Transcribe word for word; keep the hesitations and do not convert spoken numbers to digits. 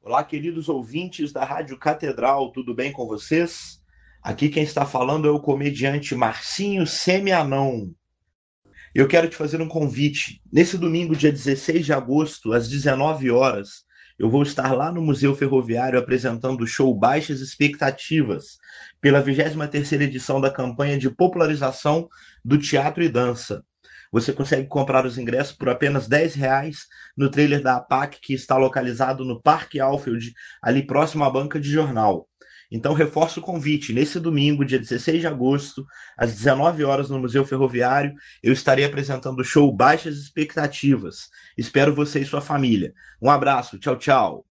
Olá, queridos ouvintes da Rádio Catedral, tudo bem com vocês? Aqui quem está falando é o comediante Marcinho Semianão. Eu quero te fazer um convite. Nesse domingo, dia dezesseis de agosto, às dezenove horas, eu vou estar lá no Museu Ferroviário apresentando o show Baixas Expectativas, pela vigésima terceira edição da campanha de popularização do teatro e dança. Você consegue comprar os ingressos por apenas dez reais no trailer da APAC, que está localizado no Parque Alfield, ali próximo à banca de jornal. Então, reforço o convite. Nesse domingo, dia dezesseis de agosto, às dezenove horas, no Museu Ferroviário, eu estarei apresentando o show Baixas Expectativas. Espero você e sua família. Um abraço, tchau, tchau.